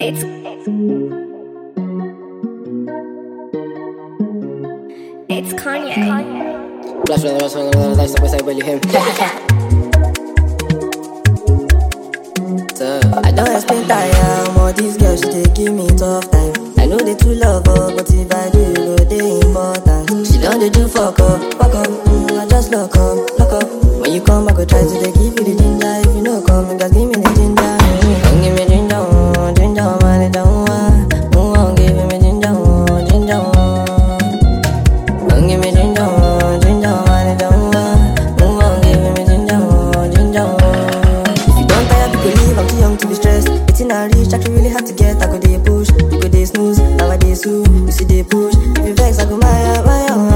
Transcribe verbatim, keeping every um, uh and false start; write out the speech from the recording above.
It's it's Kanye. Flash with the rest of the life, stop beside Willie him. So, I don't explain tire, more these girls, she dey give me tough time. I know they too love her, but if I do, you go they important. She don't they do fuck up, fuck up, mm, I just lock up, lock up. When you come, I go try to they give you the ginger. If you know come, you guys give me the ginger. Mm, don't give me ginger, mm, ginger, man, it don't want. Mm, don't give me ginger, mm, ginger, mm. Don't give me ginger, mm, ginger, man, it don't want. Mm, don't give me ginger, mm, ginger, mm. If you don't tire, you go leave, I'm too young to be stressed. It's I reach, actually really hard to get. I go they push, you go they snooze, now I they sue. You see they push, if you vex, I go my, my, my.